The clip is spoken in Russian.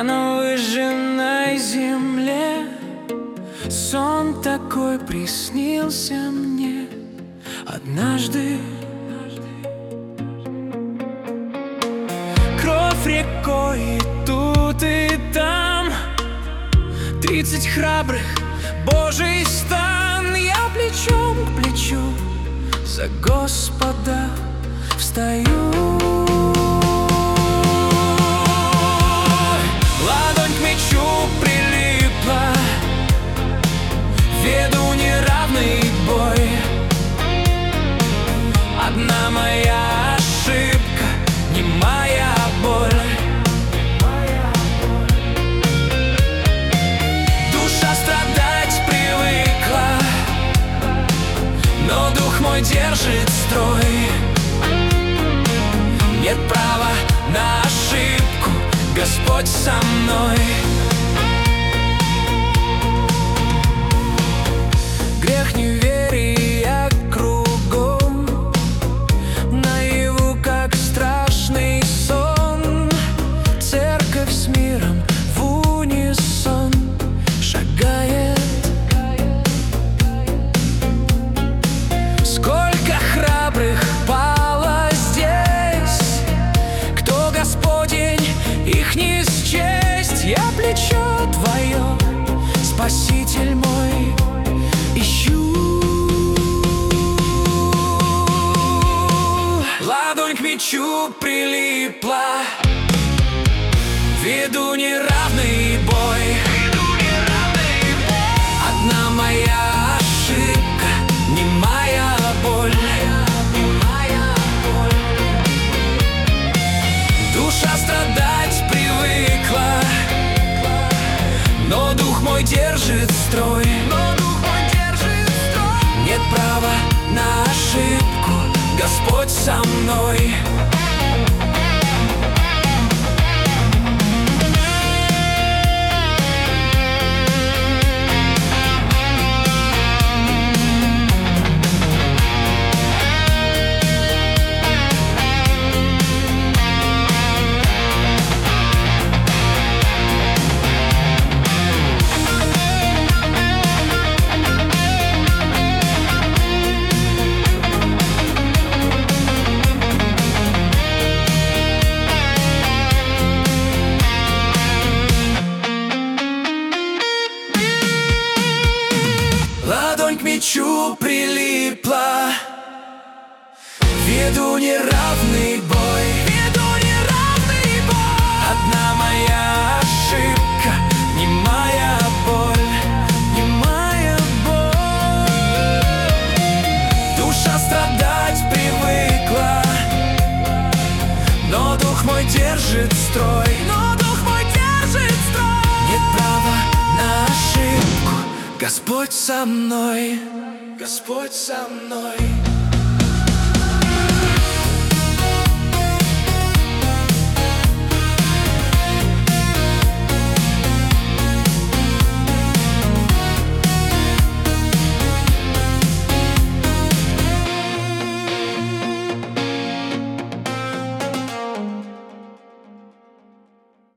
Я на выжженной земле, сон такой приснился мне однажды. Кровь рекой и тут и там, 30 храбрых, Божий стан. Я плечом к плечу за Господа встаю. Ладонь к мечу прилипла, веду неравный бой. Одна моя ошибка, не моя боль. Душа страдать привыкла, но дух мой держит строй. Нет права на ошибку, Господь со мной. Грех неверия кругом, наяву, как страшный сон. Церковь с миром в унисон шагает. Сколько храбрых пало здесь, кто Господень, их не счесть. Я плечо твое, Спаситель мой, ищу. Ладонь к мечу прилипла, веду неравный бой. Одна моя ошибка, не моя боль. Душа страдать привыкла, но дух мой держит строй. Нет права на ошибку, Господь со мной. Ладонь к мечу прилипла, веду неравный бой. Одна моя ошибка, не моя боль. Душа страдать привыкла, но дух мой держит строй. Нет права на ошибку, Господь со мной. Господь со мной.